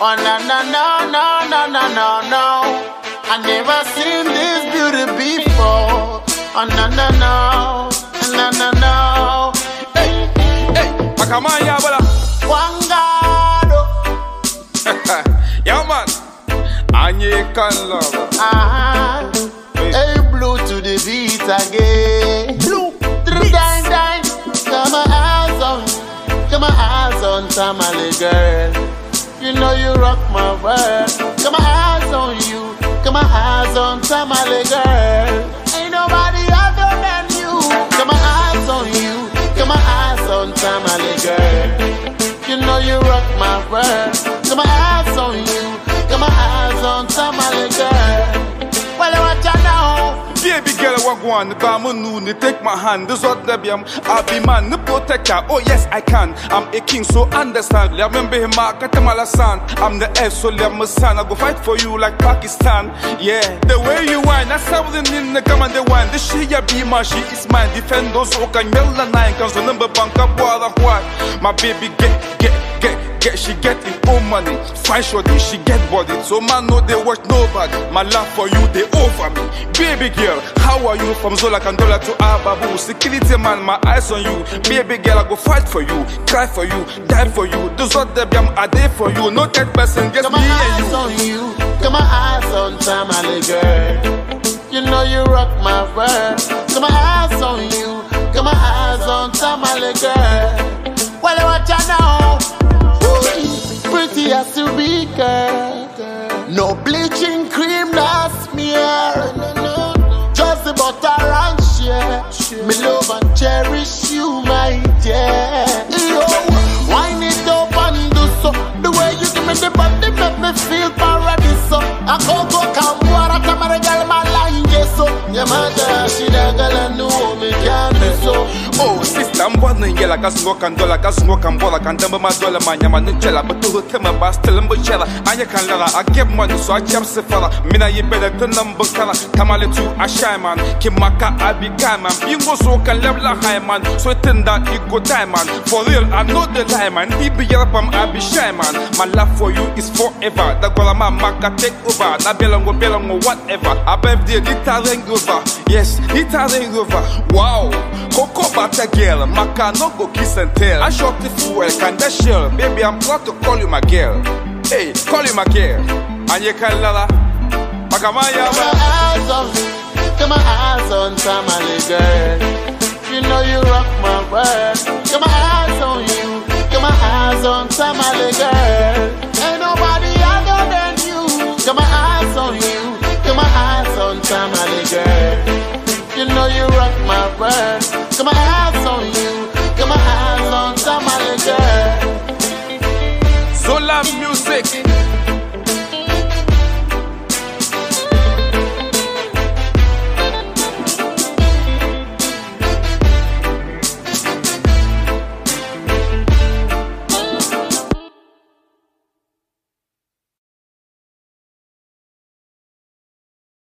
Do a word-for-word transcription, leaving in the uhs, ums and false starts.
Oh no no no no no no no no. I never seen this beauty before. Oh no no no no no no. Hey hey, Pakamaya bala. Wangado. Yeah man, Anye can love. Ah, hey blue to the beat again. Blue, dine dine. Come my eyes on, come my eyes on Tamale girl. You know you rock my world. Got my eyes on you. Got my eyes on Tamale girl. Ain't nobody other than you. Got my eyes on you. Got my eyes on Tamale girl. You know you rock my world. Got my eyes on you. Got my eyes on Tamale girl. Well, what you know? Baby girl, I walk one, come on, you take my hand. This what the am. I'll be man, the protector. Oh yes, I can. I'm a king, so understand. Remember him, Katamala son. I'm the S, so my son. I go fight for you like Pakistan. Yeah, the way you whine, that's something in the come and the wine. The she ya be my she is mine. Defend those who can yell the nine. Cause the number bank up, what my baby get, get, get. Get, she get it own money, fine shorty, she get body. So man know they watch nobody. My love for you, they over me. Baby girl, how are you? From Zola Kandola to Ababu. Security man, my eyes on you. Baby girl, I go fight for you, cry for you, die for you. Those what the I'm a day for you. No that person, just me and you. Got my eyes on you, got my eyes on Tamale girl. You know you rock my world. Got my eyes on you, got my eyes on Tamale girl. Well, what you know? Pretty as you be, girl. No bleaching cream, no smear. Just the butter and share. Me love and cherish you, my dear. Yo, wind it up and do so. The way you give me the body make me feel paradise. So I go go come water, come and girl my line, yes so. Yeah, my girl, she the girl I know me can't do so. Oh, sister, I'm wondering, yeah, like a smoke and dollar, like a smoke and ball, I can't remember my dollar, man, I'm a nutella, but to her, tell my boss, tell him, but chella, and you can let her, I get money, so I jump the fella, Mina, you better than number color, Tamale to a shy man, Kimaka, I be kind man, Bingo, so can level a high man, so it turned out you go time man, for real, I know the lie man, he be up, I be shy man, my love for you is forever, the Golama Maka take over, na belongo, belongo, whatever, I bet the guitar ring over, yes, guitar ring over, wow, Coco Bata girl, Maka no go kiss and tell. I shot the fuel, can that shell? Baby, I'm proud to call you my girl. Hey, call you my girl. And you can lala. Pakamaya. Got my eyes on, got my eyes on Tamale girl. You know you rock my world. Got my eyes on you, got my eyes on Tamale girl. Ain't nobody other than you. Got my eyes on you, got my eyes on Tamale girl. You know you rock my world. Got my eyes on